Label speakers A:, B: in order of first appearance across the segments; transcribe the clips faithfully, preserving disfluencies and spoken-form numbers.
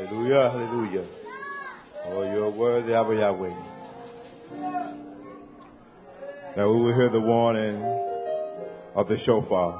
A: Hallelujah, hallelujah. Oh, you're worthy, Abba Yahweh. Now we will hear the warning of the shofar.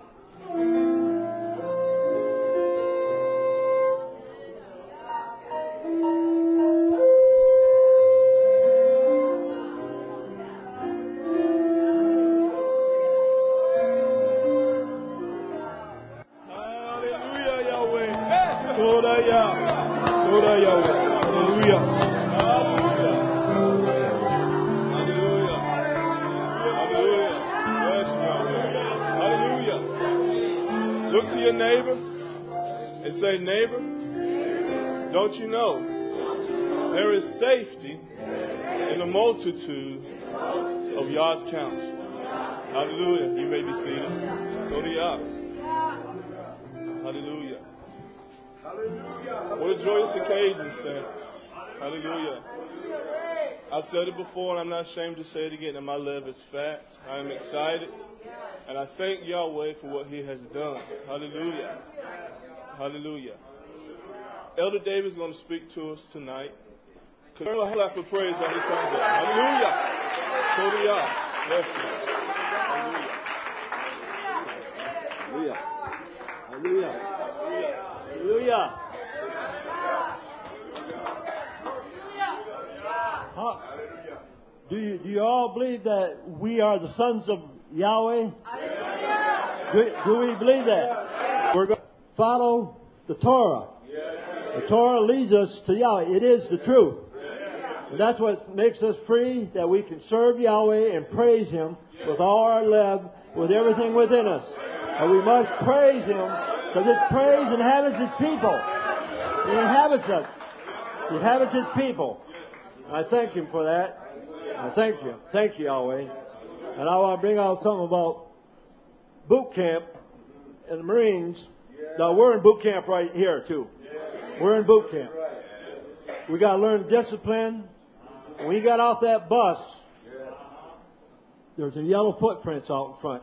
B: Don't you know there is safety in the multitude of Yah's counsel? Hallelujah. You may be seated. So do Yah. Hallelujah. What a joyous occasion, saints. Hallelujah. I've said it before and I'm not ashamed to say it again, that my love is fat. I am excited. And I thank Yahweh for what He has done. Hallelujah. Hallelujah. Elder David is going to speak to us tonight. Colonel Clap for praise when he comes up. Hallelujah. So do y'all. Bless you.
C: Hallelujah. Hallelujah. Hallelujah. Huh? Do you do you all believe that we are the sons of Yahweh? Do, do we believe that? We're going to follow the Torah. The Torah leads us to Yahweh. It is the truth. And that's what makes us free, that we can serve Yahweh and praise Him with all our love, with everything within us. And we must praise Him, because His praise inhabits His people. He inhabits us. He inhabits His people. And I thank Him for that. I thank you. Thank you, Yahweh. And I want to bring out something about boot camp and the Marines. Now, we're in boot camp right here, too. We're in boot camp. We got to learn discipline. When we got off that bus, there's a yellow footprints out in front.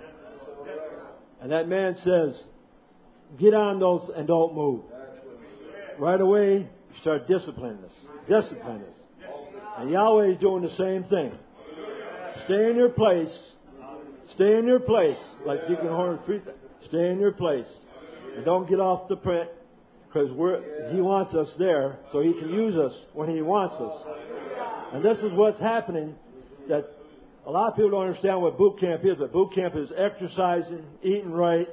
C: And that man says, get on those and don't move. Right away, you start disciplining us. Discipline us. And Yahweh is doing the same thing. Stay in your place. Stay in your place. Like Deacon Horn, stay in your place. And don't get off the print. Because we're, He wants us there so He can use us when He wants us. And this is what's happening, that a lot of people don't understand what boot camp is. But boot camp is exercising, eating right,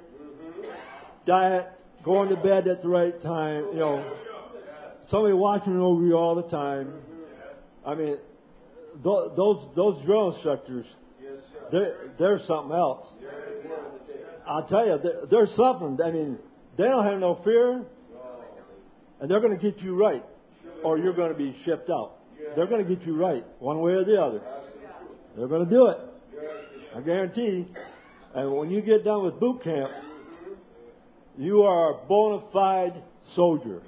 C: diet, going to bed at the right time. You know, somebody watching over you all the time. I mean, th- those those drill instructors, they're, they're something else. I'll tell you, they're, they're something. I mean, they don't have no fear. And they're going to get you right, or you're going to be shipped out. They're going to get you right, one way or the other. They're going to do it. I guarantee. And when you get done with boot camp, you are a bona fide soldier.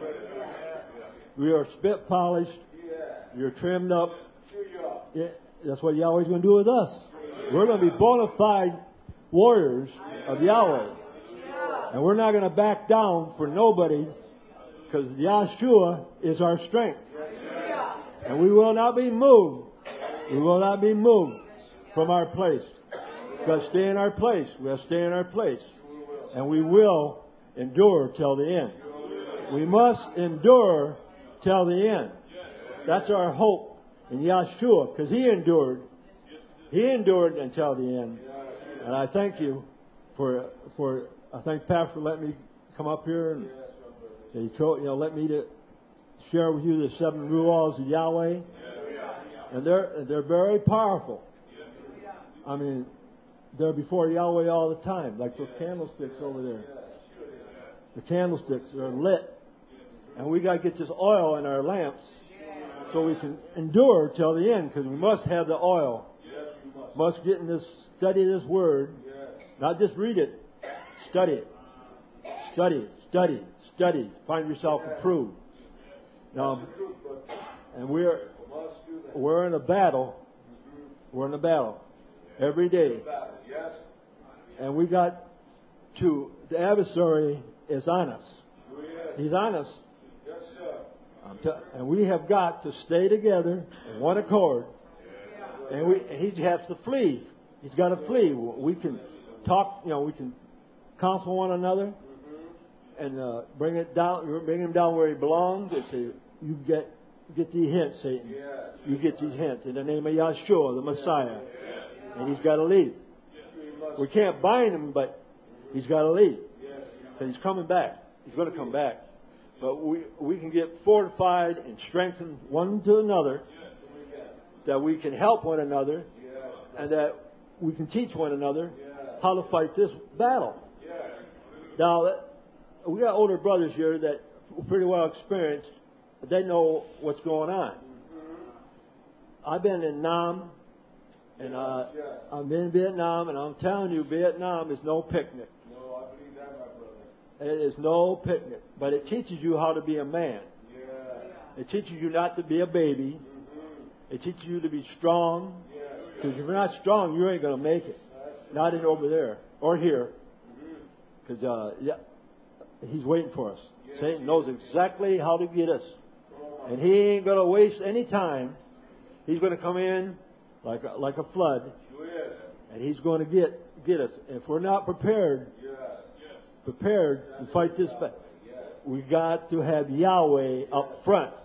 C: You are spit polished. You're trimmed up. Yeah, that's what Yahweh's going to do with us. We're going to be bona fide warriors of Yahweh. And we're not going to back down for nobody. Because Yahshua is our strength. And we will not be moved. We will not be moved from our place. We've got to stay in our place. We have to stay in our place. And we will endure till the end. We must endure till the end. That's our hope in Yahshua. Because He endured. He endured until the end. And I thank you for, for I thank Pastor for letting me come up here and He told, you know, let me to share with you the seven rules of Yahweh. And they're, they're very powerful. I mean, they're before Yahweh all the time, like those candlesticks over there. The candlesticks are lit. And we got to get this oil in our lamps so we can endure till the end, because we must have the oil. Must get in this, study this word. Not just read it. Study it. Study it. Study it. Study. Find yourself approved. Now, and we're we're in a battle. We're in a battle every day, and we got to. The adversary is on us. He's on us. T- and we have got to stay together in one accord. And we, he has to flee. He's got to flee. We can talk, you know, we can counsel one another and uh, bring it down, bring him down where he belongs. And say, you get get these hints, Satan. You get these hints in the name of Yahshua, the Messiah. And he's got to leave. We can't bind him, but he's got to leave. So he's coming back. He's going to come back. But we we can get fortified and strengthened one to another, that we can help one another, and that we can teach one another how to fight this battle. Now, we got older brothers here that are pretty well experienced. They know what's going on. I've been in Nam, and uh, I've been in Vietnam, and I'm telling you, Vietnam is no picnic. It is no picnic, but it teaches you how to be a man. It teaches you not to be a baby. It teaches you to be strong. Because if you're not strong, you ain't going to make it. Not in over there or here. Because uh, yeah, he's waiting for us. Satan knows exactly how to get us. And he ain't going to waste any time. He's going to come in like a, like a flood. And he's going to get, get us. If we're not prepared, prepared to fight this battle, we got to have Yahweh up front.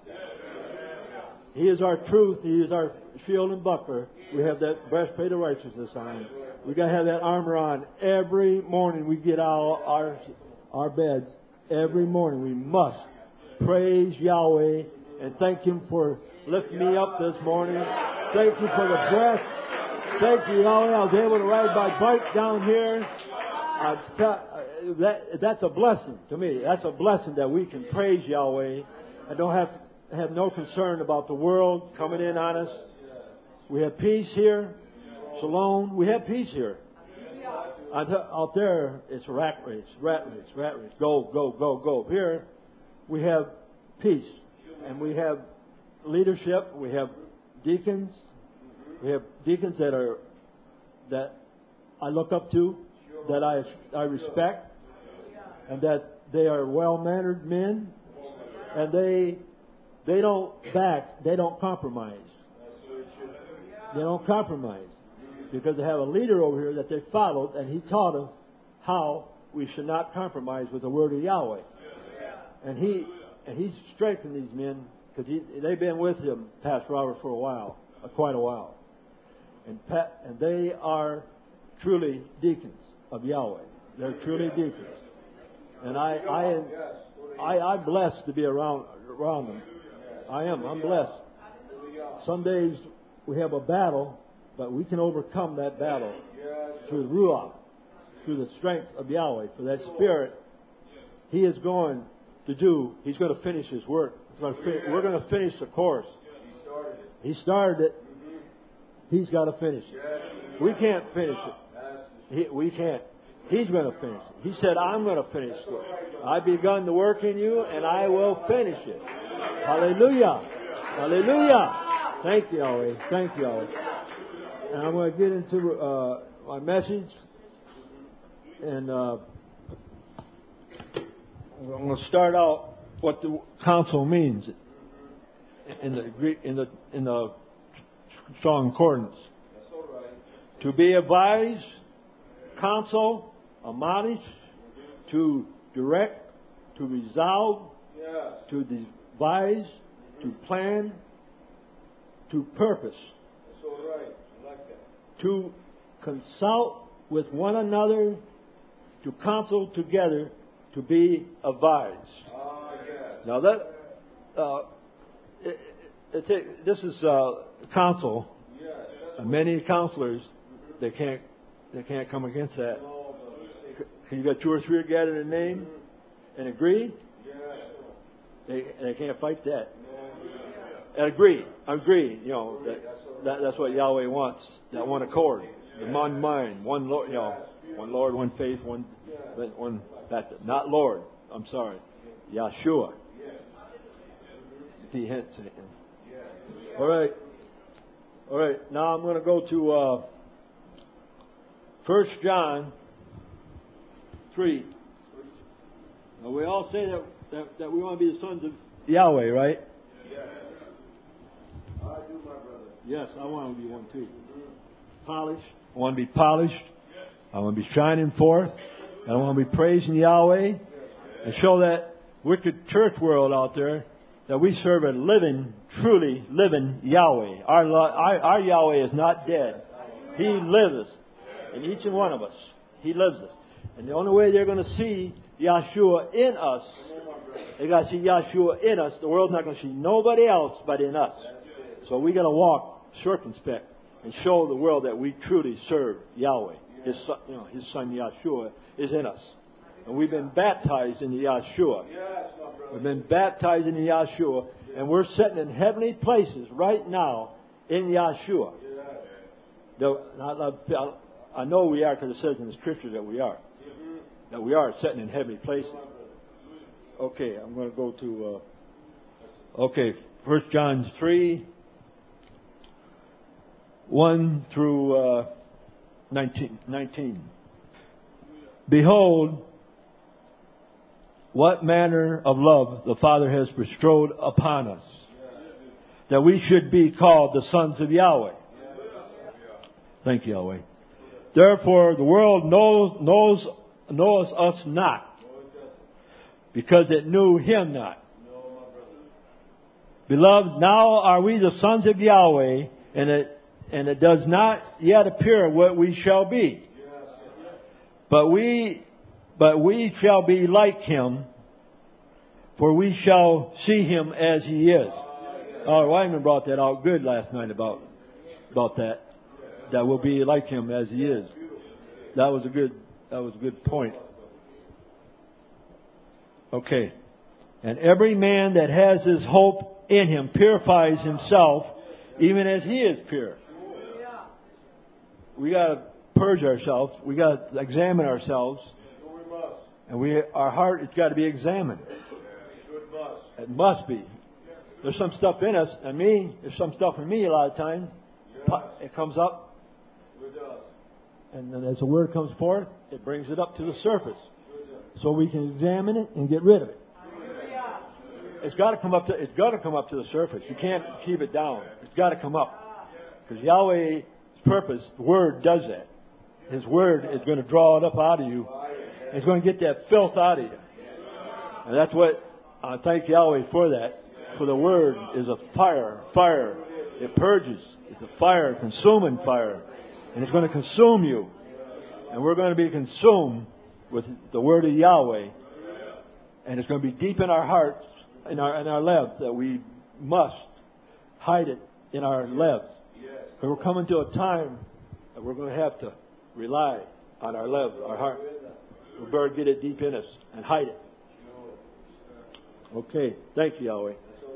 C: He is our truth. He is our shield and buckler. We have that breastplate of righteousness on. We got to have that armor on every morning. We get out our our beds every morning. We must praise Yahweh and thank Him for lifting me up this morning. Thank you for the breath. Thank you, Yahweh. I was able to ride my bike down here. I t- that that's a blessing to me. That's a blessing that we can praise Yahweh and don't have have no concern about the world coming in on us. We have peace here. Shalom. We have peace here. Out there, it's rat race, rat race, rat race. Go, go, go, go. Here, we have peace. And we have leadership. We have deacons. We have deacons that are, that I look up to, that I, I respect, and that they are well-mannered men, and they, they don't back, they don't compromise. They don't compromise because they have a leader over here that they followed, and he taught them how we should not compromise with the word of Yahweh. And he and he's strengthened these men because he, they've been with him, Pastor Robert, for a while, uh, quite a while, and Pat, and they are truly deacons of Yahweh. They're truly deacons, and I I am I, I'm blessed to be around around them. I am. I'm blessed. Some days we have a battle, but we can overcome that battle through the Ruach, through the strength of Yahweh, for that Spirit. He is going to do, He's going to finish His work. Going to fin- we're going to finish the course. He started it. He's got to finish it. We can't finish it. He, we can't. He's going to finish it. He said, I'm going to finish it. I've begun the work in you, and I will finish it. Hallelujah. Hallelujah. Thank you, Yahweh. Thank you, Yahweh. And I'm going to get into uh, my message. And uh, I'm going to start out what the counsel means in the Greek, in the in the Strong Concordance. To be advised, counsel, admonish, to direct, to resolve, to devise, to plan, to purpose, to consult with one another, to counsel together, to be advised. Uh, yes. Now that uh, it, it, it, this is uh, counsel. Yes, and many counselors they can't they can't come against that. No, you got two or three gathered in name and agree. Yes. They they can't fight that. And agree, agree. You know that, that that's what Yahweh wants. That one accord, the one mind, one Lord. You know, one Lord, one faith, one one baptism. Not Lord. I'm sorry, Yahshua. The hint, Satan. All right, all right. Now I'm going to go to uh, First John three. Now we all say that, that that we want to be the sons of Yahweh, right? Yes, I want to be one too. Polished. I want to be polished. I want to be shining forth. And I want to be praising Yahweh and show that wicked church world out there that we serve a living, truly living Yahweh. Our, our, our Yahweh is not dead. He lives in each and one of us. He lives us. And the only way they're going to see Yahshua in us, they got to see Yahshua in us. The world's not going to see nobody else but in us. So we got to walk circumspect and show the world that we truly serve Yahweh. His son, you know, His son Yahshua is in us. And we've been baptized in the Yahshua. We've been baptized in the Yahshua. And we're sitting in heavenly places right now in Yahshua. The, I, I know we are because it says in the Scripture that we are. That we are sitting in heavenly places. Okay, I'm going to go to... Uh, okay, First John three... one through uh, nineteen. Behold, what manner of love the Father has bestowed upon us, that we should be called the sons of Yahweh. Thank you, Yahweh. Therefore, the world knows knows knows us not, because it knew Him not. Beloved, now are we the sons of Yahweh, and it And it does not yet appear what we shall be. But we, but we shall be like Him, for we shall see Him as He is. Oh, Wyman brought that out good last night about, about that. That we'll be like Him as He is. That was a good, that was a good point. Okay. And every man that has his hope in Him purifies himself, even as He is pure. We got to purge ourselves. We got to examine ourselves, and we our heart has got to be examined. It must be. There's some stuff in us, and me. There's some stuff in me. A lot of times, it comes up, and then as the word comes forth, it brings it up to the surface, so we can examine it and get rid of it. It's got to come up to. It's got to come up to the surface. You can't keep it down. It's got to come up, because Yahweh. Purpose, the Word does that. His Word is going to draw it up out of you. It's going to get that filth out of you. And that's what, I thank Yahweh for that. For the Word is a fire, fire. It purges. It's a fire, consuming fire. And it's going to consume you. And we're going to be consumed with the Word of Yahweh. And it's going to be deep in our hearts, in our, in our lives, that we must hide it in our lives. But we're coming to a time that we're going to have to rely on our love, our heart. We better get it deep in us and hide it. Okay, thank you, Yahweh.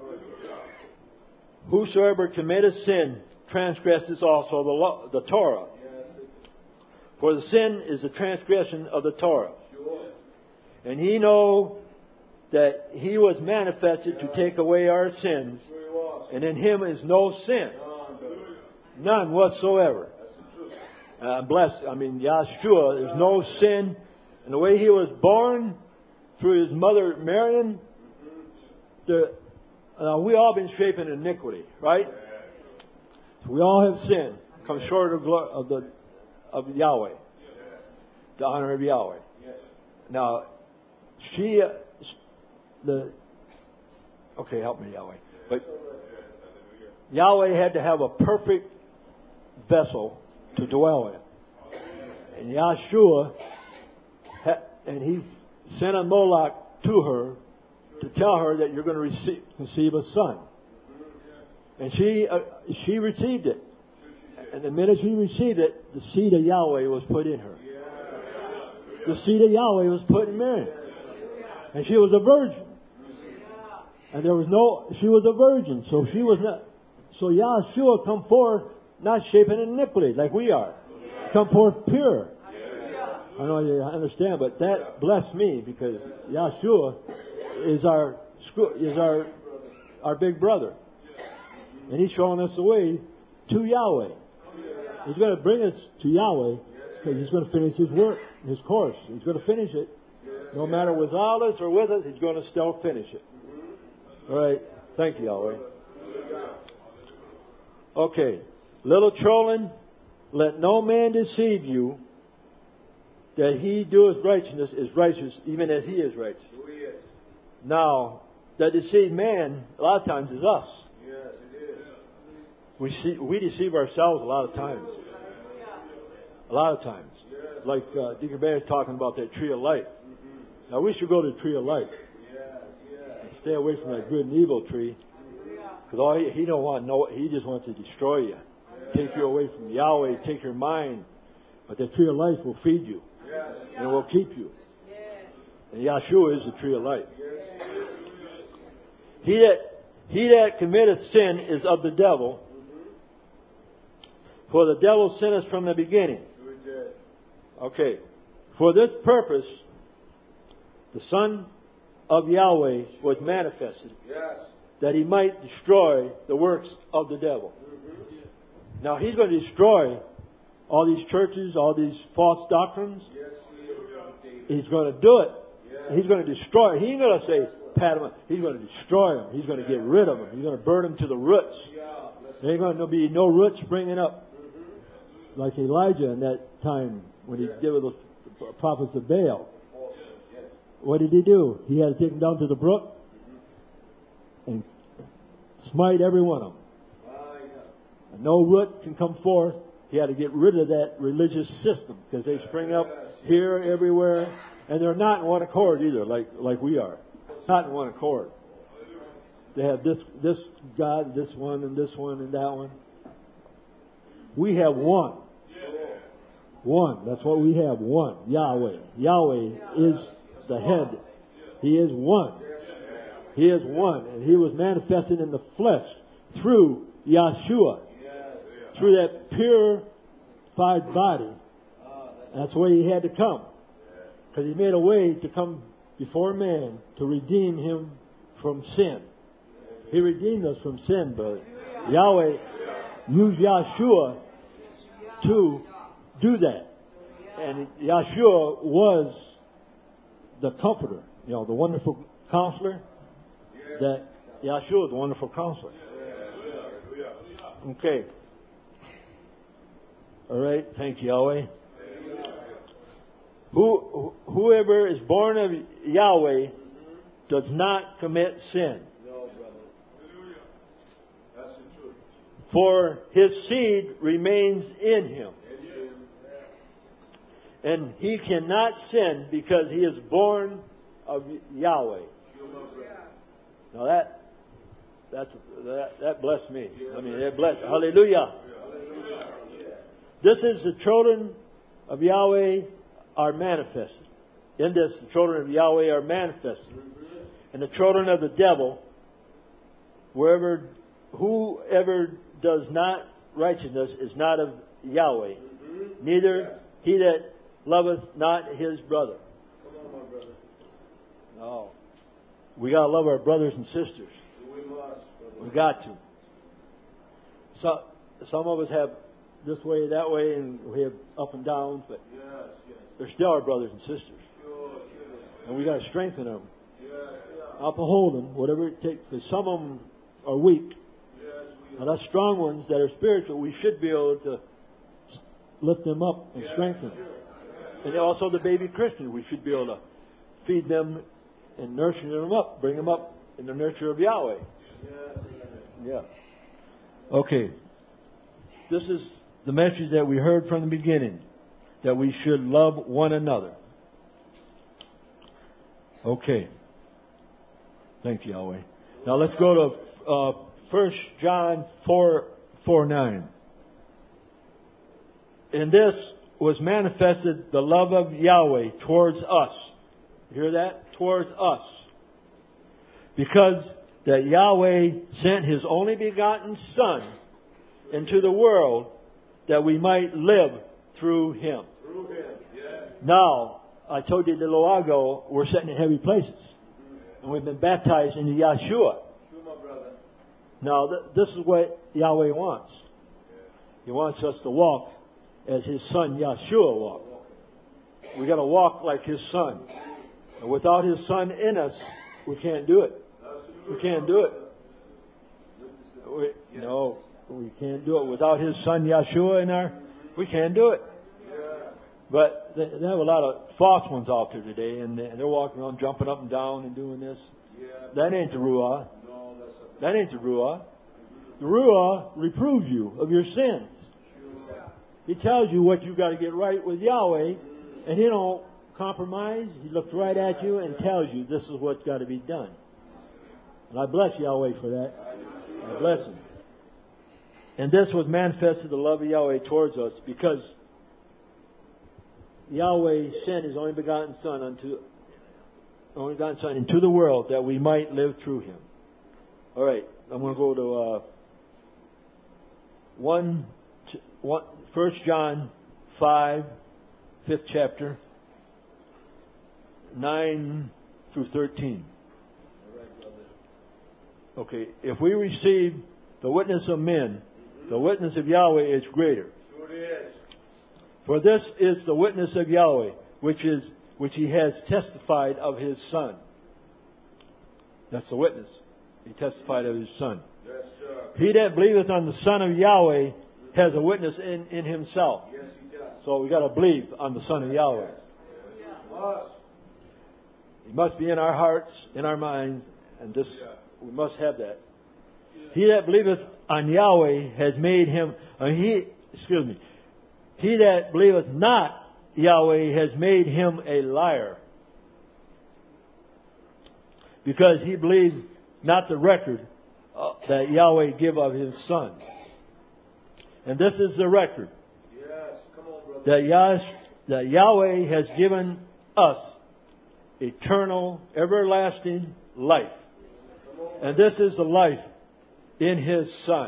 C: Whosoever committeth sin transgresses also the law, the Torah. For the sin is the transgression of the Torah. And ye know that He was manifested to take away our sins, and in Him is no sin. None whatsoever. Uh, blessed. I mean, Yahshua, there's no sin. And the way He was born through His mother Miriam, the, uh, we all been shaped in iniquity, right? So we all have sinned, come short of, glo- of the of Yahweh, the honor of Yahweh. Now, she, uh, the okay, help me, Yahweh. But Yahweh had to have a perfect vessel to dwell in. And Yahshua, ha- and He sent a Moloch to her to tell her that you're going to receive, conceive a son. And she uh, she received it. And the minute she received it, the seed of Yahweh was put in her. The seed of Yahweh was put in Mary. And she was a virgin. And there was no, she was a virgin, so she was not, so Yahshua come forth not shaping iniquity like we are. Come forth pure. I know you understand, but that blessed me because Yahshua is our is our our big brother, and He's showing us the way to Yahweh. He's going to bring us to Yahweh because He's going to finish His work, His course. He's going to finish it, no matter without us or with us. He's going to still finish it. All right. Thank you, Yahweh. Okay. Little children, let no man deceive you, that he doeth righteousness is righteous, even as he is righteous. Now, that deceived man, a lot of times, is us.
D: Yes, it is.
C: We see, we deceive ourselves a lot of times. A lot of times. Like uh, Deacon Bear is talking about that tree of life. Now, we should go to the tree of life. And stay away from that good and evil tree. Because all he, he don't want no, he just wants to destroy you. Take you away from Yahweh, take your mind. But the tree of life will feed you. And it will keep you. And Yahshua is the tree of life. He that, he that committeth sin is of the devil. For the devil sinned us from the beginning. Okay. For this purpose, the Son of Yahweh was manifested. That he might destroy the works of the devil. Now he's going to destroy all these churches, all these false doctrines. He's going to do it. He's going to destroy. He ain't going to say, pat him up. He's going to destroy them. He's going to get rid of them. He's going to burn them to the roots. There ain't going to be no roots springing up. Like Elijah in that time when he did with the prophets of Baal. What did he do? He had to take them down to the brook and smite every one of them. No root can come forth. He had to get rid of that religious system because they spring up here, everywhere, and they're not in one accord either, like like we are. Not in one accord. They have this this God, this one, and this one, and that one. We have one. One. That's what we have. One. Yahweh. Yahweh is the head. He is one. He is one. And He was manifested in the flesh through Yahshua. Through that purified body. That's why He had to come. Because He made a way to come before man to redeem him from sin. He redeemed us from sin, but Yahweh used Yahshua to do that. And Yahshua was the comforter, you know, the wonderful counselor. That Yahshua is the wonderful counselor. Okay. All right. Thank you, Yahweh. Who, whoever is born of Yahweh does not commit sin. For his seed remains in him. And he cannot sin because he is born of Yahweh. Now that that's, that that blessed me. I mean, that blessed. Hallelujah. This is the children of Yahweh are manifested. In this, the children of Yahweh are manifested. And the children of the devil, wherever, whoever does not righteousness is not of Yahweh. Neither he that loveth not his brother. No. We got to love our brothers and sisters. We got to. So, some of us have this way, that way, and we have up and downs, but they're still our brothers and sisters. And we got to strengthen them. Uphold them, whatever it takes, because some of them are weak. Now, that's strong ones that are spiritual. We should be able to lift them up and strengthen them. And also the baby Christians, we should be able to feed them and nurture them up, bring them up in the nurture of Yahweh. Yeah. Okay. This is the message that we heard from the beginning, that we should love one another. Okay. Thank you, Yahweh. Now let's go to uh, First John four, four, nine. In this was manifested the love of Yahweh towards us. You hear that? Towards us. Because that Yahweh sent His only begotten Son into the world that we might live through Him. Through Him, yeah. Now, I told you a little while ago, we're sitting in heavy places. And we've been baptized into Yahshua. Now, th- this is what Yahweh wants. He wants us to walk as His Son Yahshua walked. We got to walk like His Son. And without His Son in us, we can't do it. We can't do it. We, no, we can't do it without His Son Yeshua in our. We can't do it. But they, they have a lot of false ones out there today, and they're walking around jumping up and down and doing this. That ain't the Ruah. That ain't the Ruah. The Ruah reproves you of your sins. He tells you what you got to get right with Yahweh, and He don't compromise. He looks right at you and tells you this is what's got to be done. And I bless Yahweh for that. I bless Him. And this was manifested the love of Yahweh towards us, because Yahweh sent His only begotten Son unto only begotten Son into the world that we might live through Him. All right, I'm going to go to uh, one, one, First John five, fifth chapter, nine through thirteen. Okay, if we receive the witness of men, the witness of Yahweh is greater. For this is the witness of Yahweh, which is which He has testified of His Son. That's the witness. He testified of His Son. Yes, he that believeth on the Son of Yahweh has a witness in, in himself. Yes, he does. So we got to believe on the Son of Yahweh. Yes. He must be in our hearts, in our minds, and this we must have that. He that believeth on Yahweh has made him. Uh, he excuse me. He that believeth not Yahweh has made him a liar, because he believed not the record uh, that Yahweh give of His Son. And this is the record. Yes, come on, brother. That, Yah- that Yahweh has given us eternal, everlasting life. And this is the life in His Son.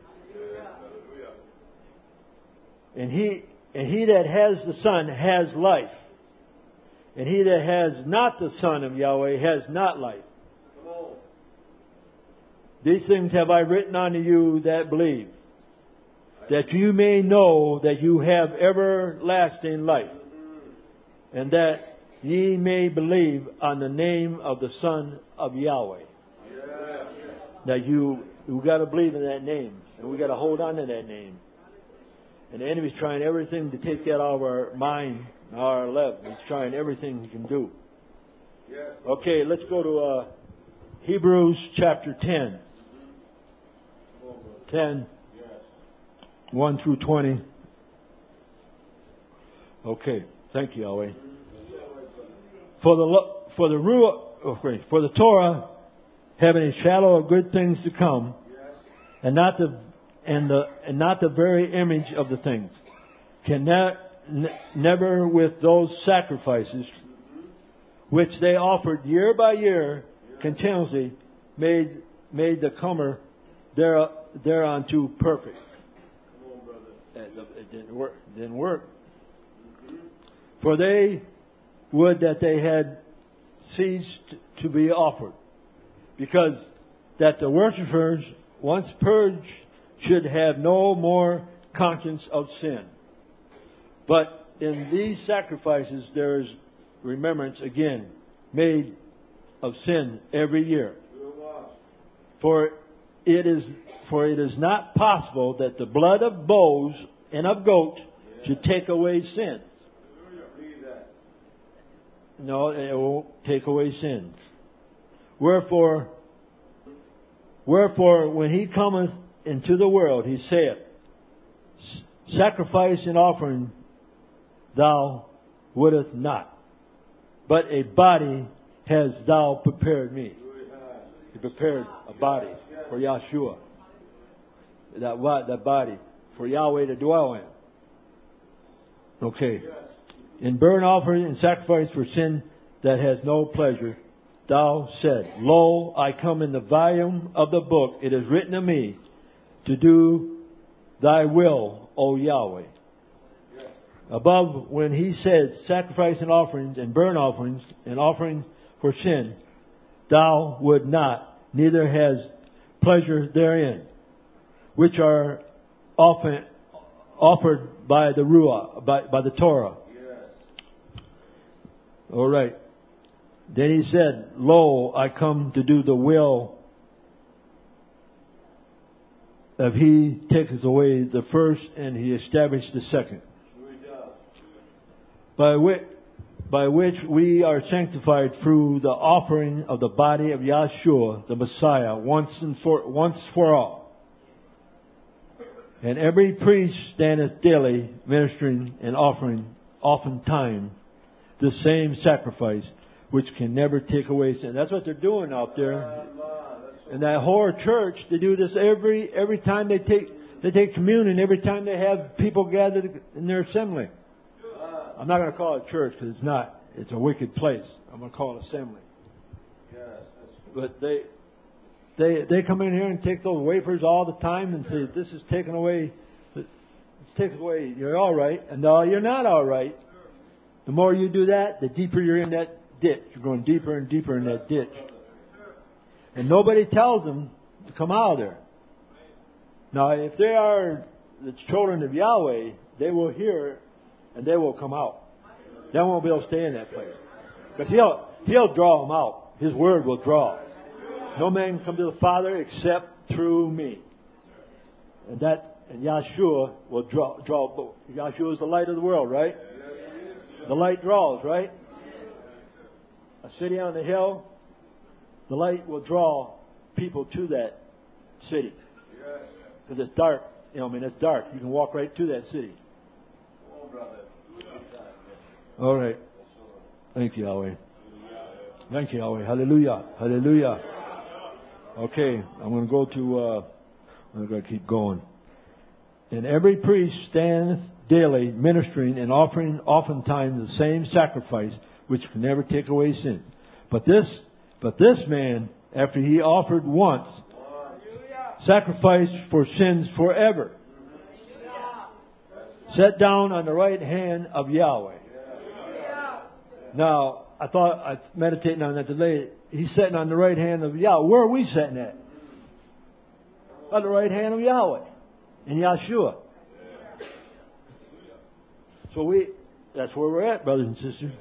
C: And he and he that has the Son has life. And he that has not the Son of Yahweh has not life. These things have I written unto you that believe, that you may know that you have everlasting life, and that ye may believe on the name of the Son of Yahweh. Yeah. That you you got to believe in that name, and we got to hold on to that name. And the enemy's trying everything to take that out of our mind, our left. He's trying everything he can do. Okay, let's go to uh, Hebrews chapter ten. ten, one through twenty. Okay, thank you, Yahweh. For the for the Ruach, okay, for the Torah, having a shadow of good things to come, and not the and the and not the very image of the things, can ne- n- never with those sacrifices which they offered year by year continuously made made the comer there thereunto perfect. It, it didn't work. It didn't work. For they would that they had ceased to be offered, because that the worshippers, once purged, should have no more conscience of sin. But in these sacrifices there is remembrance again made of sin every year. For it is for it is not possible that the blood of bulls and of goats should take away sins. No, it won't take away sins. Wherefore, wherefore, when He cometh into the world, He saith, sacrifice and offering thou wouldest not, but a body hast thou prepared me. He prepared a body for Yeshua. That that body for Yahweh to dwell in. Okay. In burnt offering and sacrifice for sin that has no pleasure, thou said, Lo, I come in the volume of the book. It is written of me to do thy will, O Yahweh. Yes. Above, when He says sacrifice and offerings and burnt offerings and offering for sin, thou would not, neither has pleasure therein, which are often offered by the Ruah, by, by the Torah. All right. Then He said, Lo, I come to do the will if He takes away the first and He established the second. By which, by which we are sanctified through the offering of the body of Yahshua, the Messiah, once and for once for all. And every priest standeth daily ministering and offering oftentimes the same sacrifice, which can never take away sin. That's what they're doing out there. In that whole church, they do this every every time they take they take communion, every time they have people gathered in their assembly. I'm not going to call it church because it's not. It's a wicked place. I'm going to call it assembly. But they they they come in here and take those wafers all the time and say, this is taken away. It's taken away. You're all right. And no, you're not all right. The more you do that, the deeper you're in that ditch. You're going deeper and deeper in that ditch. And nobody tells them to come out of there. Now, if they are the children of Yahweh, they will hear and they will come out. They won't be able to stay in that place. Because he'll, he'll draw them out. His word will draw. No man can come to the Father except through me. And that, and Yahshua will draw, draw. Yahshua is the light of the world, right? The light draws, right? A city on the hill, the light will draw people to that city. Because it's dark. You know, I mean, it's dark. You can walk right to that city. All right. Thank you, Yahweh. Thank you, Yahweh. Hallelujah. Hallelujah. Okay, I'm going to go to, uh, I'm going to keep going. And every priest standeth daily ministering and offering oftentimes the same sacrifice, which can never take away sins. But this, but this man, after he offered once, sacrificed for sins forever, sat down on the right hand of Yahweh. Now, I thought, I meditating on that today. He's sitting on the right hand of Yahweh. Where are we sitting at? On the right hand of Yahweh. In Yahshua. So we, that's where we're at, brothers and sisters.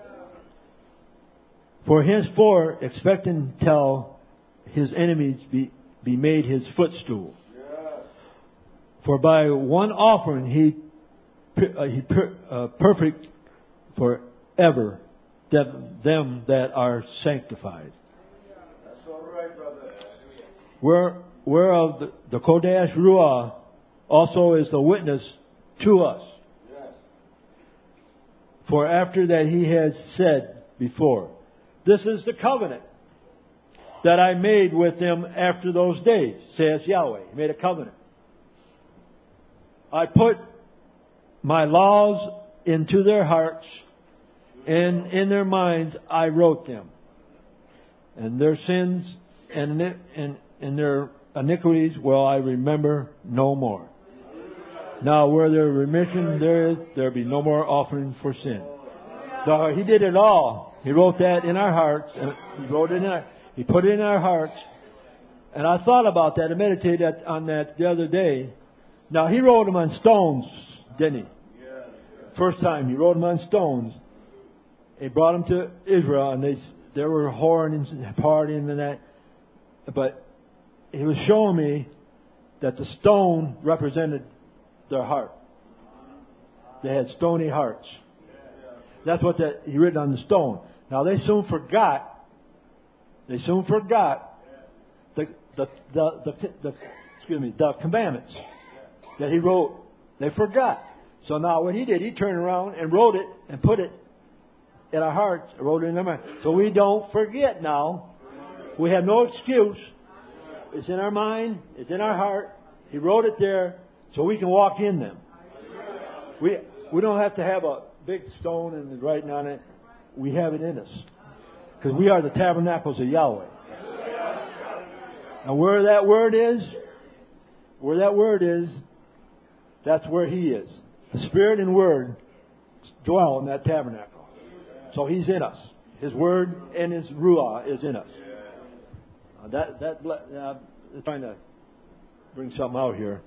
C: For henceforth, expecting till his enemies be, be made his footstool. For by one offering he, uh, he per, uh, perfect forever them that are sanctified.
A: That's all right, brother.
C: Where, whereof the, the Kodesh Ruah also is the witness to us.
A: Yes.
C: For after that he had said before, this is the covenant that I made with them after those days, says Yahweh. He made a covenant. I put my laws into their hearts, and in their minds I wrote them. And their sins and, and, and their iniquities will I remember no more. Now where there remission there is, there be no more offering for sin. So he did it all. He wrote that in our hearts. And he wrote it in our, he put it in our hearts. And I thought about that and meditated on that the other day. Now he wrote them on stones, didn't he? First time he wrote them on stones. He brought them to Israel, and they they were whoring and partying and that. But he was showing me that the stone represented their heart. They had stony hearts. That's what that he written on the stone. Now they soon forgot. They soon forgot the the the, the, the excuse me the commandments that he wrote. They forgot. So now what he did, he turned around and wrote it and put it in our hearts, wrote it in our mind. So we don't forget now. We have no excuse. It's in our mind. It's in our heart. He wrote it there so we can walk in them. We we don't have to have a big stone and writing on it. We have it in us. Because we are the tabernacles of Yahweh. And where that word is, where that word is, that's where He is. The Spirit and Word dwell in that tabernacle. So He's in us. His Word and His Ruah is in us. Uh, that that uh, I'm trying to bring something out here.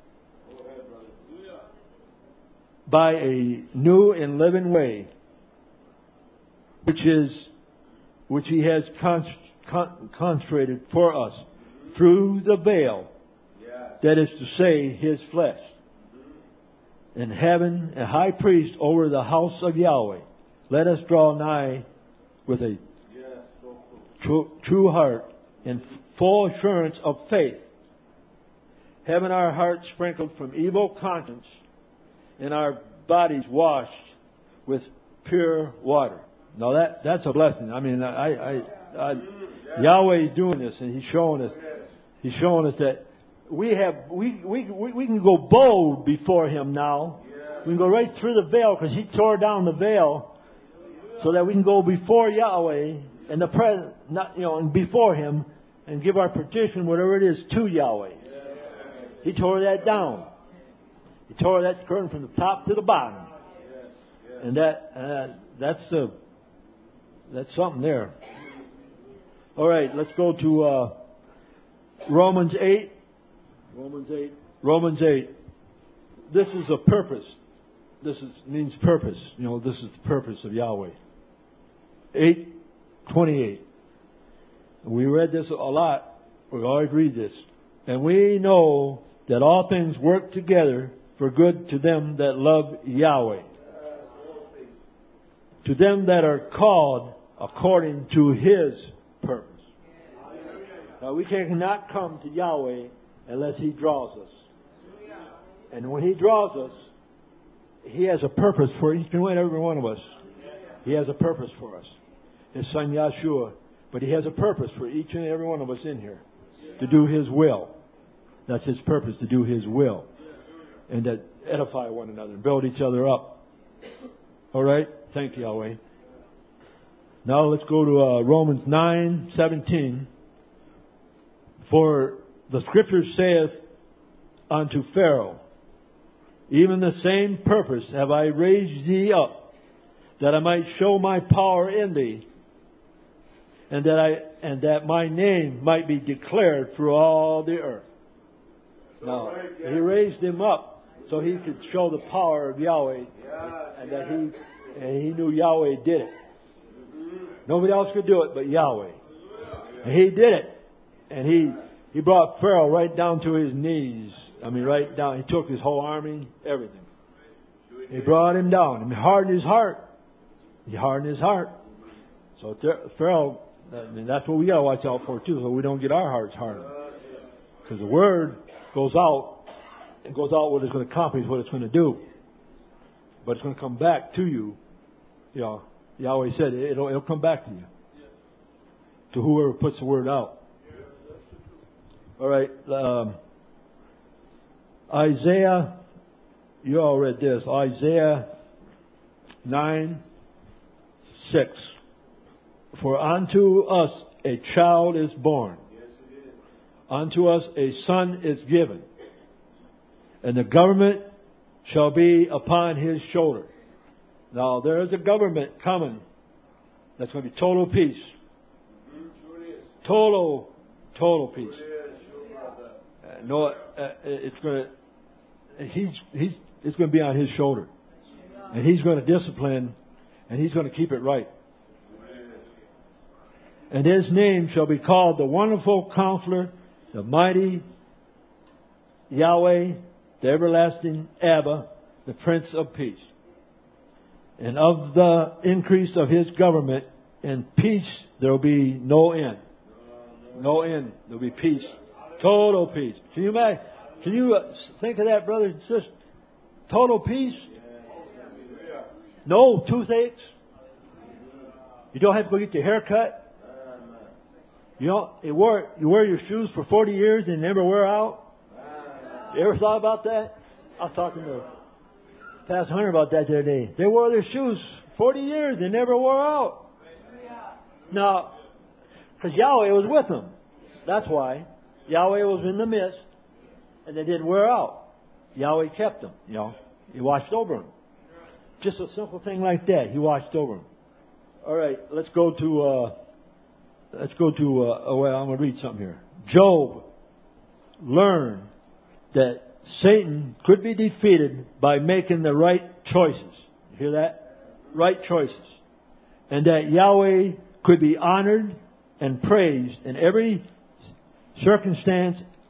C: By a new and living way, which is which He has con- con- consecrated for us through the veil, yes. that is to say, his flesh. And having a high priest over the house of Yahweh, let us draw nigh with a true, true heart and full assurance of faith, having our hearts sprinkled from evil conscience and our bodies washed with pure water. Now that that's a blessing. I mean, I, I, I Yahweh is doing this, and He's showing us. He's showing us that we have we we we can go bold before Him now. We can go right through the veil because He tore down the veil, so that we can go before Yahweh and the present, not you know, and before Him, and give our petition, whatever it is, to Yahweh. He tore that down. He tore that curtain from the top to the bottom, and that uh, that's the that's something there. All right, let's go to uh, Romans eight. Romans eight. Romans eight. This is a purpose. This is means purpose. You know, this is the purpose of Yahweh. eight twenty-eight. We read this a lot. We always read this. And we know that all things work together for good to them that love Yahweh, to them that are called according to His purpose. Now we cannot come to Yahweh unless He draws us. And when He draws us, He has a purpose for each and every one of us. He has a purpose for us. His Son Yahshua. But He has a purpose for each and every one of us in here. To do His will. That's His purpose, to do His will. And to edify one another and build each other up. All right? Thank you, Yahweh. Now let's go to uh, Romans nine seventeen. For the Scripture saith unto Pharaoh, even the same purpose have I raised thee up, that I might show my power in thee, and that I and that my name might be declared through all the earth. Now, He raised him up so he could show the power of Yahweh, and that he and he knew Yahweh did it. Nobody else could do it but Yahweh. And He did it. And he, he brought Pharaoh right down to his knees. I mean, right down. He took his whole army, everything. He brought him down. He hardened his heart. He hardened his heart. So Pharaoh, I mean, that's what we got to watch out for too, so we don't get our hearts hardened. Because the word goes out, and goes out what it's going to accomplish, what it's going to do. But it's going to come back to you. You know, Yahweh said it'll, it'll come back to you. To whoever puts the word out. All right. Um, Isaiah, you all read this. Isaiah nine six. For unto us a child is born. Unto us a son is given. And the government shall be upon his shoulder. Now there is a government coming that's going to be total peace. Total, total peace. Uh, no, uh, it's going to. He's he's it's going to be on his shoulder, and he's going to discipline, and he's going to keep it right. And his name shall be called the Wonderful Counselor, the Mighty Yahweh, the Everlasting Abba, the Prince of Peace. And of the increase of his government and peace there will be no end. No end. There will be peace. Total peace. Can you imagine? Can you think of that, brothers and sisters? Total peace. No toothaches. You don't have to go get your hair cut. You don't. You wear you wear your shoes for forty years and never wear out. You ever thought about that? I was talking to Pastor Hunter about that the other day. They wore their shoes forty years. They never wore out. Now, because Yahweh was with them. That's why. Yahweh was in the midst. And they didn't wear out. Yahweh kept them. You know. He watched over them. Just a simple thing like that. He watched over them. All right. Let's go to... Uh, let's go to... Uh, oh, well, I'm going to read something here. Job learned that Satan could be defeated by making the right choices. You hear that? Right choices. And that Yahweh could be honored and praised in every circumstance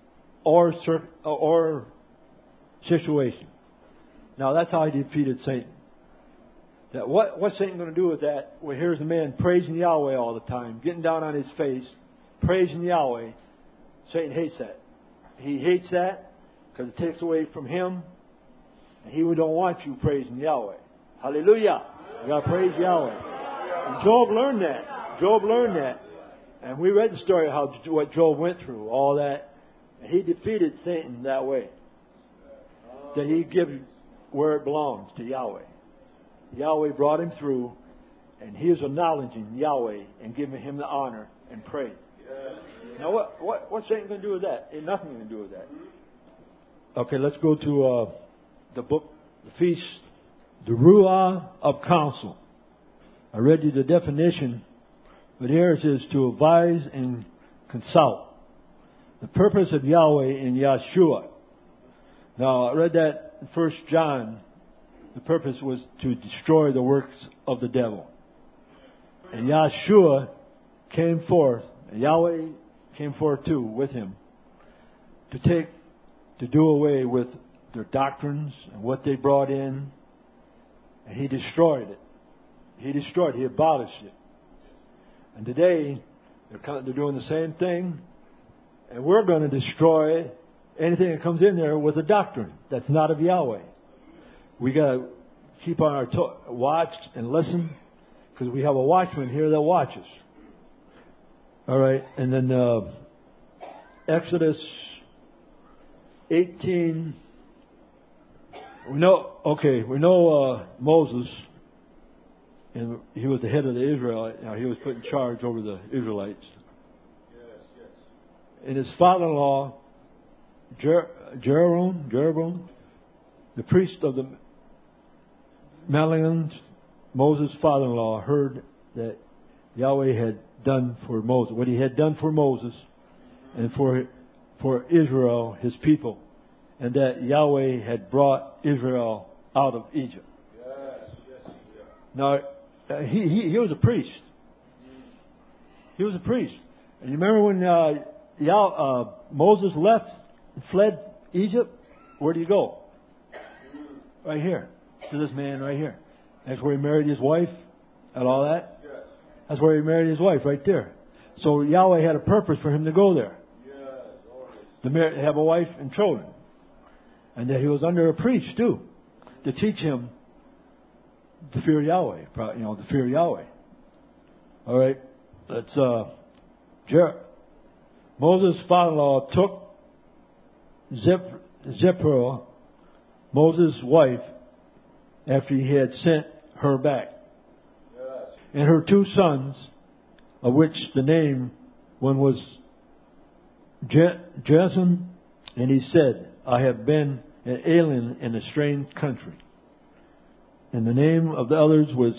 C: or cir- or situation. Now that's how he defeated Satan. That what what's Satan going to do with that? Well, here's a man praising Yahweh all the time, getting down on his face, praising Yahweh. Satan hates that. He hates that because it takes away from him, and he don't want you praising Yahweh. Hallelujah! You got to praise Yahweh. And Job learned that. Job learned that, and we read the story of how what Job went through, all that. And he defeated Satan that way. That he give where it belongs to Yahweh. Yahweh brought him through, and he is acknowledging Yahweh and giving him the honor and praise. Yes. Now, what what what's Satan going to do with that? Ain't nothing going to do with that. Okay, let's go to uh, the book, the feast, the Ruah of counsel. I read you the definition, but here it says to advise and consult. The purpose of Yahweh in Yeshua. Now, I read that in First John. The purpose was to destroy the works of the devil. And Yeshua came forth, and Yahweh came forth too with him, to take, to do away with their doctrines and what they brought in. And he destroyed it. He destroyed it. He abolished it. And today, they're, kind of, they're doing the same thing. And we're going to destroy anything that comes in there with a doctrine that's not of Yahweh. We got to keep on our to- watch and listen, because we have a watchman here that watches. All right, and then uh, Exodus eighteen. We know, okay, we know uh, Moses, and he was the head of the Israelites. You know, he was put in charge over the Israelites. Yes, yes. And his father-in-law, Jer- Jeroboam, Jeroboam, the priest of the Malians, Moses' father-in-law, heard that Yahweh had done for Moses what he had done for Moses and for for Israel, his people, and that Yahweh had brought Israel out of Egypt. Yes, yes, yes. Now, uh, he, he he was a priest. He was a priest, and you remember when uh, Yah, uh, Moses left, fled Egypt? Where did he go? Right here. To this man right here. That's where he married his wife and all that. Yes. That's where he married his wife, right there. So Yahweh had a purpose for him to go there. Yes. To mar- have a wife and children. And that he was under a priest too, to teach him to fear Yahweh. You know, to fear Yahweh. All right. Let's. Uh, Jer- Moses' father-in-law took Zip- Zipporah, Moses' wife, after he had sent her back. Yes. And her two sons, of which the name one was Je- Jezun, and he said, I have been an alien in a strange country. And the name of the others was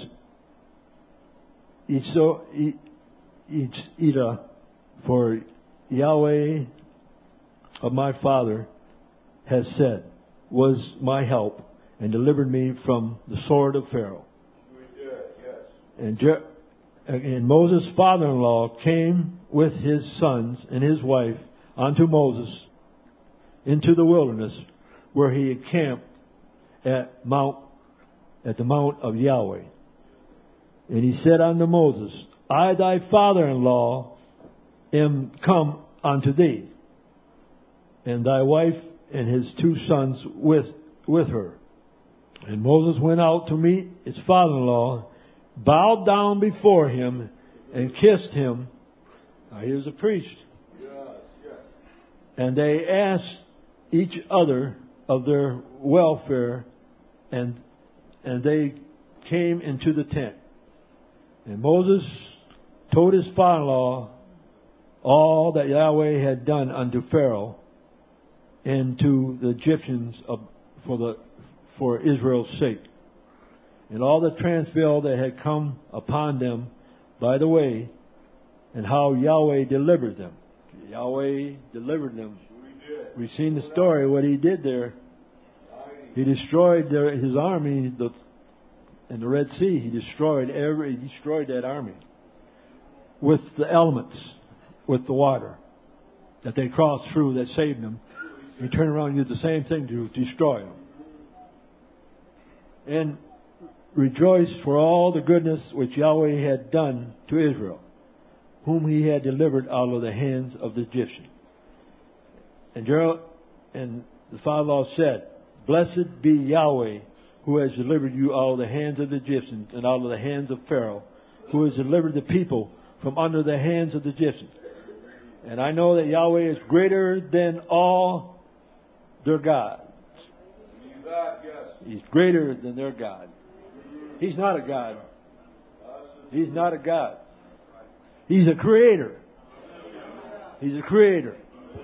C: Ida, for Yahweh of my father has said, was my help, and delivered me from the sword of Pharaoh. We did, yes. And, Je- and Moses' father-in-law came with his sons and his wife unto Moses into the wilderness, where he encamped at Mount at the mount of Yahweh. And he said unto Moses, I thy father-in-law am come unto thee, and thy wife and his two sons with with her. And Moses went out to meet his father-in-law, bowed down before him, and kissed him. Now, he was a priest. Yes, yes. And they asked each other of their welfare, and and they came into the tent. And Moses told his father-in-law all that Yahweh had done unto Pharaoh and to the Egyptians of, for the for Israel's sake, and all the travail that had come upon them by the way, and how Yahweh delivered them. Yahweh delivered them. We've seen the story, what he did there. He destroyed their, his army the, in the Red Sea. He destroyed every, he destroyed that army with the elements, with the water. that they crossed through that saved them. He turned around and used the same thing to destroy them. And rejoice for all the goodness which Yahweh had done to Israel, whom he had delivered out of the hands of the Egyptians. And Gerald and the father-in-law said, Blessed be Yahweh, who has delivered you out of the hands of the Egyptians and out of the hands of Pharaoh, who has delivered the people from under the hands of the Egyptians. And I know that Yahweh is greater than all their gods. He's greater than their God. He's not a God. He's not a God. He's a creator. He's a creator.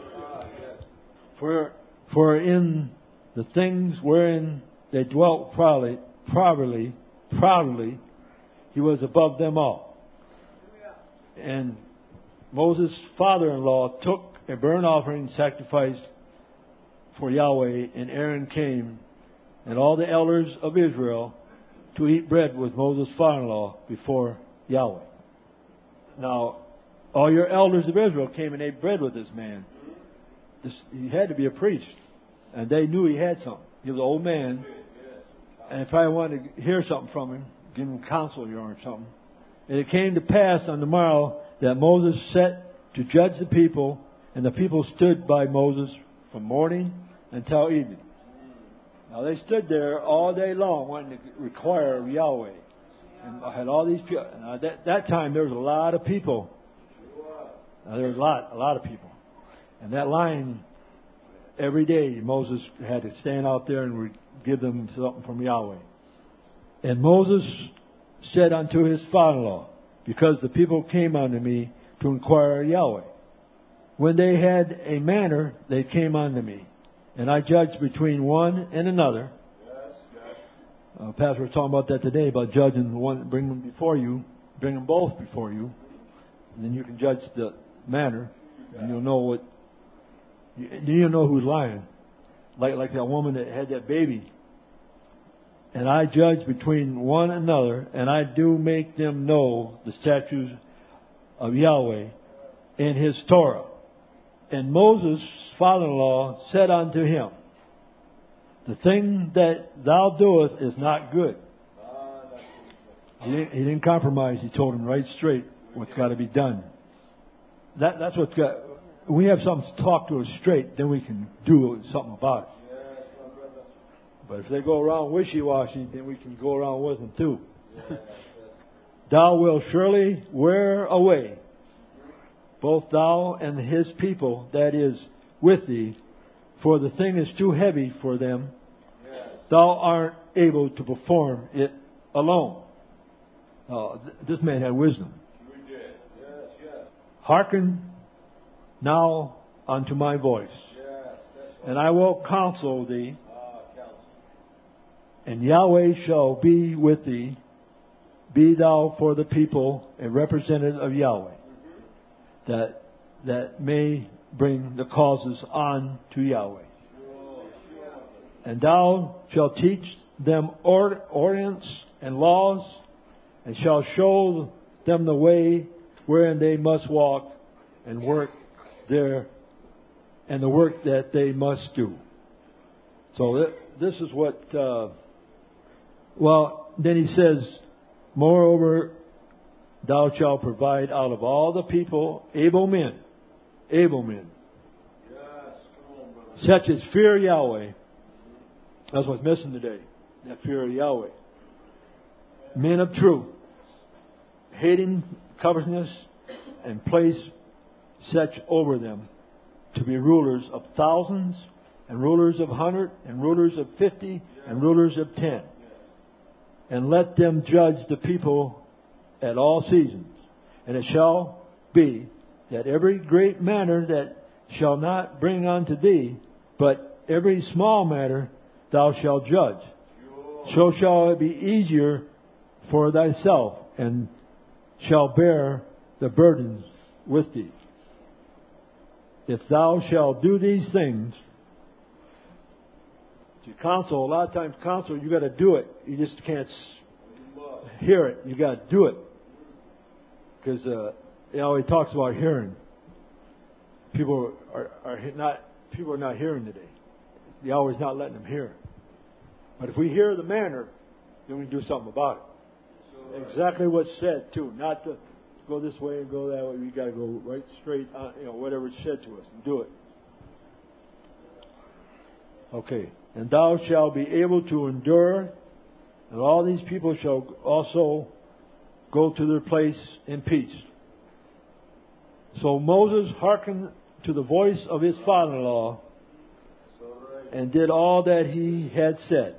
C: For, for in the things wherein they dwelt proudly, proudly, proudly, he was above them all. And Moses' father-in-law took a burnt offering sacrificed for Yahweh, and Aaron came, and all the elders of Israel, to eat bread with Moses' father-in-law before Yahweh. Now, all your elders of Israel came and ate bread with this man. This, he had to be a priest, and they knew he had something. He was an old man, and they probably wanted to hear something from him, give him counsel or something. And it came to pass on the morrow that Moses set to judge the people, and the people stood by Moses from morning until evening. Now they stood there all day long wanting to require of Yahweh. And I had all these people. Now that, that time there was a lot of people. Now, there was a lot, a lot of people. And that line, every day Moses had to stand out there and re- give them something from Yahweh. And Moses said unto his father-in-law, Because the people came unto me to inquire of Yahweh. When they had a manner, they came unto me. And I judged between one and another. Yes, yes. Uh, Pastor was talking about that today, about judging one, bring them before you, bring them both before you, and then you can judge the matter, and you'll know what. You, you'll know who's lying. Like like that woman that had that baby. And I judge between one another, and I do make them know the statutes of Yahweh in His Torah. And Moses' father-in-law said unto him, The thing that thou doest is not good. He didn't, he didn't compromise. He told him right straight what's got to be done. That, that's what's got. We have something to talk to us straight, then we can do something about it. But if they go around wishy-washy, then we can go around with them too. Thou wilt surely wear away both thou and his people that is with thee, for the thing is too heavy for them. Yes. Thou art able to perform it alone. Uh, th- this man had wisdom. We did. Yes, yes. Hearken now unto my voice, yes, and I will counsel thee, uh, counsel. And Yahweh shall be with thee. Be thou for the people a representative of Yahweh. That that may bring the causes on to Yahweh. And thou shalt teach them or, ordinance and laws, and shalt show them the way wherein they must walk and work there, and the work that they must do. So th- this is what. Uh, well, then he says, moreover, thou shalt provide out of all the people able men, able men, yes, come on, brother. Such as fear Yahweh. That's what's missing today, that fear of Yahweh. Men of truth, hating covetousness, and place such over them to be rulers of thousands, and rulers of hundred, and rulers of fifty, and rulers of ten. And let them judge the people at all seasons. And it shall be that every great matter that shall not bring unto thee, but every small matter thou shalt judge. So shall it be easier for thyself, and shall bear the burdens with thee. If thou shalt do these things, to counsel, a lot of times counsel, you got to do it. You just can't hear it. You got to do it. Because, uh, you know, he talks about hearing. people are, are not people are not hearing today. Yahweh's not letting them hear. But if we hear the manner, then we can do something about it. Exactly what's said too, not to go this way and go that way. We got to go right straight, on, you know, whatever it's said to us, and do it. Okay, and thou shalt be able to endure, and all these people shall also go to their place in peace. So Moses hearkened to the voice of his father-in-law and did all that he had said.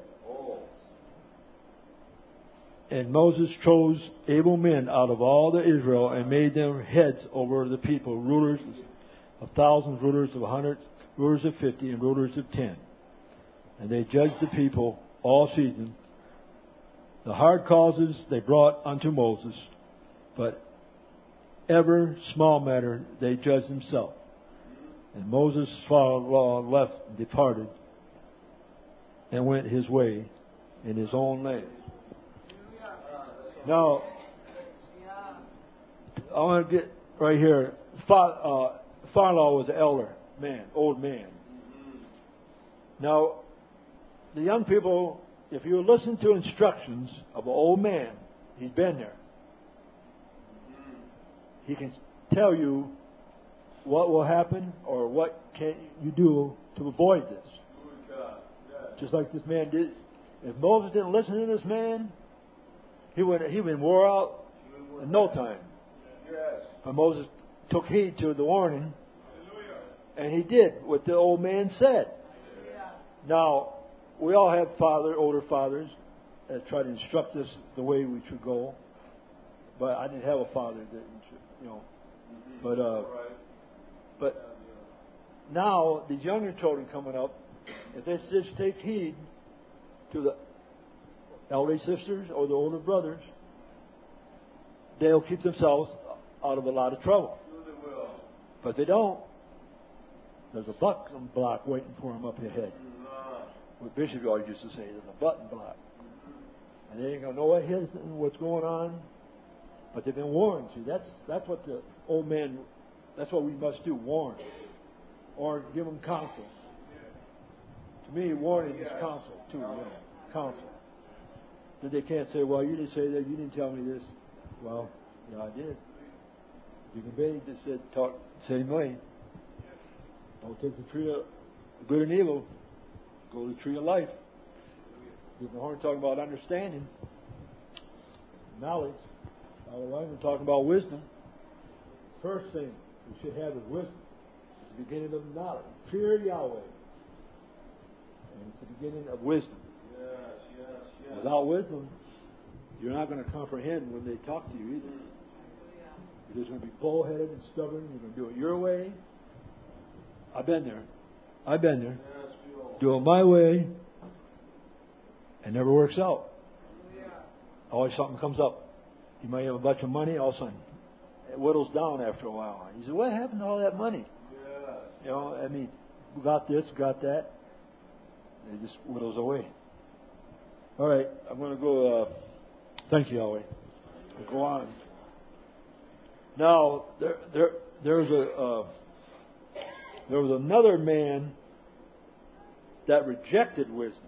C: And Moses chose able men out of all the Israel and made them heads over the people, rulers of thousands, rulers of a hundred, rulers of fifty, and rulers of ten. And they judged the people all seasons. The hard causes they brought unto Moses, but ever small matter they judged themselves. And Moses' father-in-law left and departed and went his way in his own land. Now, I want to get right here. Father-in-law was an elder man, old man. Now, the young people, if you listen to instructions of an old man, he's been there. He can tell you what will happen or what can you do to avoid this. Just like this man did. If Moses didn't listen to this man, he would he would wore out in no time. But Moses took heed to the warning, and he did what the old man said. Now, we all have father, older fathers that try to instruct us the way we should go. But I didn't have a father that, you know. But uh, but now these younger children coming up, if they just take heed to the elder sisters or the older brothers, they'll keep themselves out of a lot of trouble. But if they don't, there's a button block waiting for them up ahead. What Bishop always used to say, there's a button block. And they ain't going to know what hit, what's going on. But they've been warned. See, that's that's what the old man, that's what we must do, warn. Or give them counsel. To me, warning is counsel, too. You know, counsel. That they can't say, well, you didn't say that, you didn't tell me this. Well, yeah, I did. Deacon Bailey just said, talk the same way. Don't take the tree of good and evil. Go to the tree of life. Deacon Horn talking about understanding, knowledge. Otherwise, we're talking about wisdom. First thing we should have is wisdom. It's the beginning of knowledge. Fear Yahweh. And it's the beginning of wisdom.
A: Yes, yes, yes.
C: Without wisdom, you're not going to comprehend when they talk to you either. You're just going to be bullheaded and stubborn. You're going to do it your way. I've been there. I've been there.
A: Yes, we all.
C: Do it my way. It never works out. Always something comes up. You might have a bunch of money, all of a sudden it whittles down after a while. You say, what happened to all that money?
A: Yes.
C: You know, I mean, we got this, got that. It just whittles away. All right, I'm going to go. Uh, thank you, Yahweh. We'll go on. Now, there, there, there was a, uh, there was another man that rejected wisdom.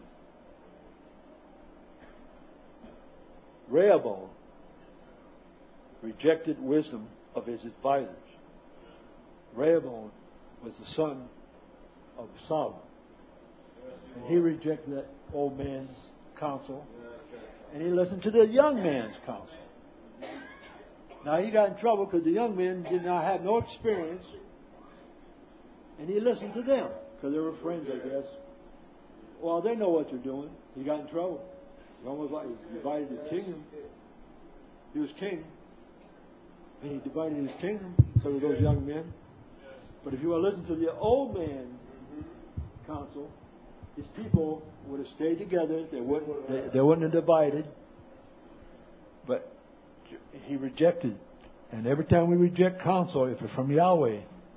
C: Rehoboam rejected wisdom of his advisors. Rehoboam was the son of Solomon. And he rejected that old man's counsel. And he listened to the young man's counsel. Now he got in trouble because the young men did not have no experience. And he listened to them because they were friends, I guess. Well, they know what they're doing. He got in trouble. He almost like he divided his kingdom. He was king. And he divided his kingdom because of those young men. But if you want to listen to the old man counsel, his people would have stayed together. They wouldn't, they, they wouldn't have divided. But he rejected. And every time we reject counsel, if it's from Yahweh,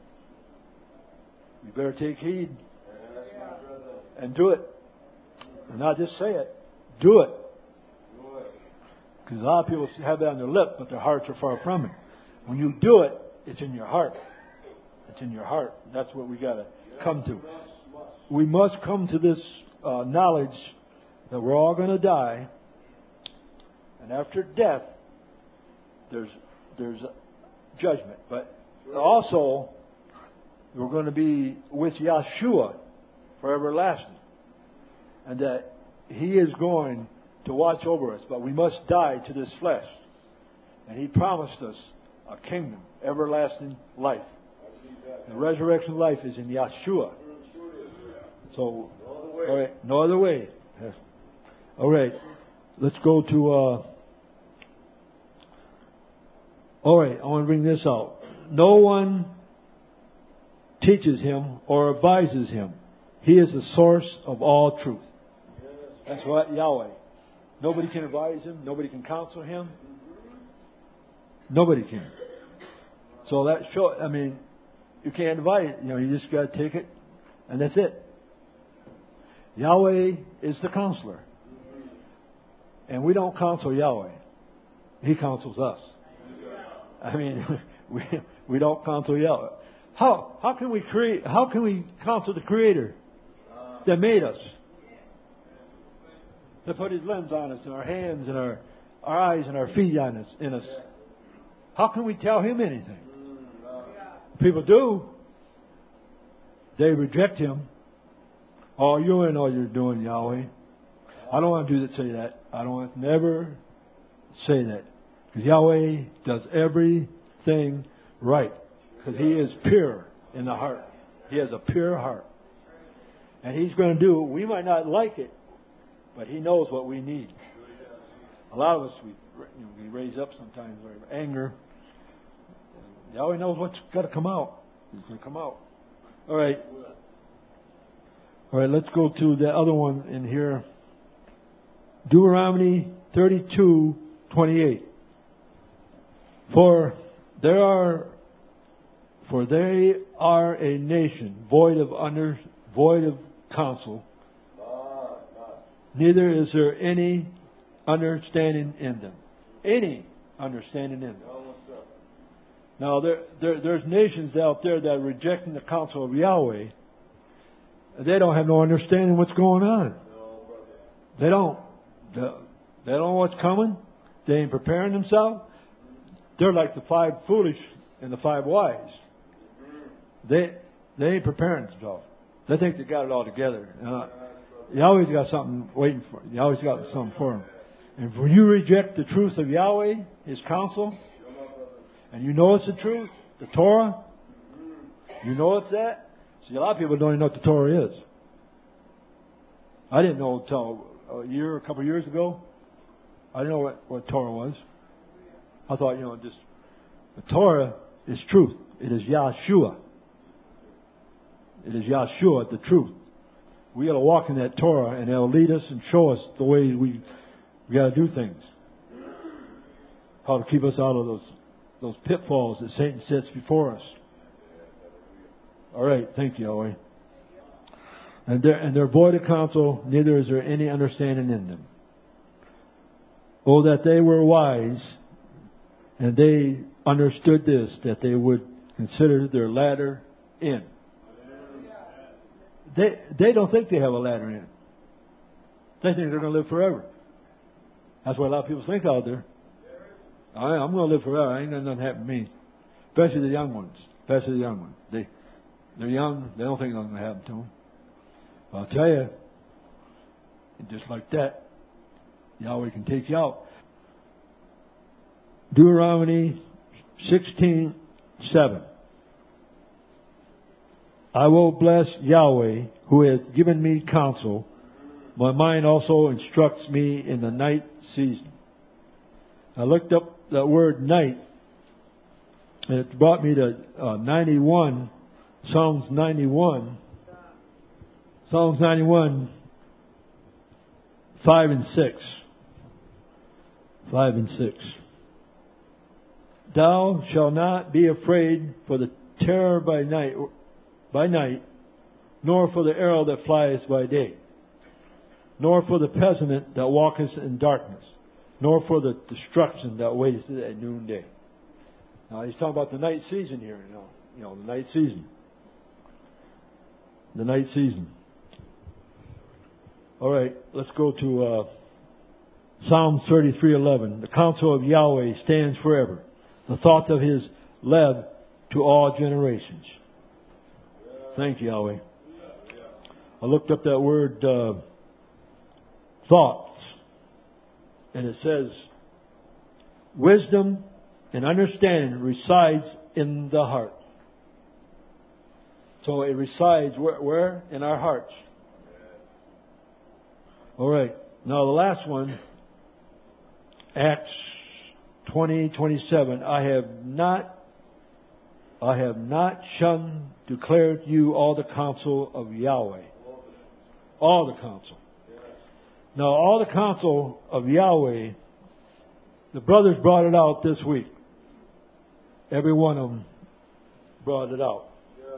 C: we better take heed and do it. And not just say it. Do it. Because a lot of people have that on their lip, but their hearts are far from it. When you do it, it's in your heart. It's in your heart. That's what we got to come to. We must come to this uh, knowledge that we're all going to die, and after death, there's there's judgment. But also, we're going to be with Yeshua for everlasting, and that He is going to watch over us. But we must die to this flesh, and He promised us a kingdom, everlasting life. The resurrection life is in Yeshua. So, all right, no other way. All right, let's go to. Uh, all right, I want to bring this out. No one teaches him or advises him. He is the source of all truth. That's what Yahweh. Nobody can advise him. Nobody can counsel him. Nobody can. So that show. I mean, you can't advise. You know, you just got to take it, and that's it. Yahweh is the counselor, and we don't counsel Yahweh. He counsels us. I mean, we we don't counsel Yahweh. How how can we create? How can we counsel the Creator that made us? That put His limbs on us, and our hands, and our our eyes, and our feet on us, in us. How can we tell Him anything? People do. They reject Him. Oh, you're in all you're doing, Yahweh. I don't want to do that. Say that. I don't want to never say that. Because Yahweh does everything right. Because He is pure in the heart. He has a pure heart. And He's going to do, we might not like it, but He knows what we need. A lot of us, we, you know, we raise up sometimes anger. Yahweh knows what's got to come out. He's going to come out. All right. All right, let's go to the other one in here. Deuteronomy thirty-two twenty-eight. For there are, for they are a nation void of under, void of counsel. Neither is there any understanding in them. Any understanding in them. Now, there, there, there's nations out there that are rejecting the counsel of Yahweh. They don't have no understanding what's going on. They don't. They don't know what's coming. They ain't preparing themselves. They're like the five foolish and the five wise. They they ain't preparing themselves. They think they got it all together. Uh, Yahweh's got something waiting for them. Yahweh's got something for them. And when you reject the truth of Yahweh, His counsel, and you know it's the truth, the Torah, you know it's that. See, a lot of people don't even know what the Torah is. I didn't know until a year, a couple of years ago. I didn't know what, what Torah was. I thought, you know, just the Torah is truth. It is Yahshua. It is Yahshua, the truth. We got to walk in that Torah, and it'll lead us and show us the way we we got to do things. How to keep us out of those those pitfalls that Satan sets before us. All right, thank you, Yahweh. And they're, and they're void of counsel, neither is there any understanding in them. Oh, that they were wise, and they understood this, that they would consider their ladder in. They they don't think they have a ladder in. They think they're going to live forever. That's what a lot of people think out there. I, I'm going to live forever. I ain't going to nothing happen to me. Especially the young ones. Especially the young ones. They They're young. They don't think nothing's going to happen to them. But I'll tell you, just like that, Yahweh can take you out. Deuteronomy sixteen seven. I will bless Yahweh, who has given me counsel. My mind also instructs me in the night season. I looked up that word night, and it brought me to uh, ninety-one. Psalms ninety-one. Psalms ninety-one, five and six. Five and six. Thou shalt not be afraid for the terror by night, by night, nor for the arrow that flies by day, nor for the pestilence that walketh in darkness, nor for the destruction that waiteth at noonday. Now he's talking about the night season here, you know. you know, the night season. The night season. All right, let's go to uh, Psalm thirty-three eleven. The counsel of Yahweh stands forever. The thoughts of His lev to all generations. Thank you, Yahweh. I looked up that word uh, thoughts, and it says, wisdom and understanding resides in the heart. So it resides where? where? In our hearts. All right. Now the last one, Acts twenty twenty-seven. I have not, I have not shunned, declared you all the counsel of Yahweh. All the counsel. Now all the counsel of Yahweh, the brothers brought it out this week. Every one of them brought it out.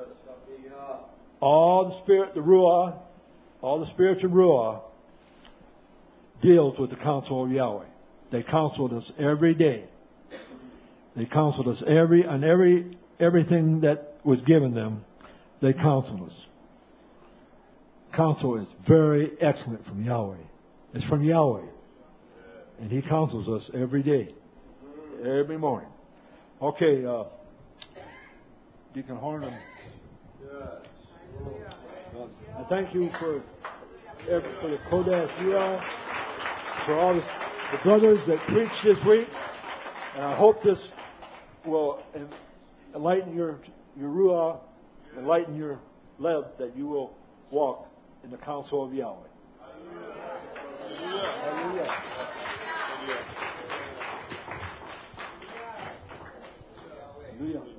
C: All the spirit, the Ruah, all the spiritual Ruah deals with the counsel of Yahweh. They counseled us every day. They counseled us every, on every, everything that was given them, they counseled us. Counsel is very excellent from Yahweh. It's from Yahweh. And He counsels us every day. Every morning. Okay, uh, Deacon Horn. Uh, I thank you for, for the Kodesh Yah, for all the, the brothers that preached this week. And I hope this will enlighten your, your Ruah, enlighten your Lev, that you will walk in the counsel of Yahweh. Hallelujah. Hallelujah. Hallelujah.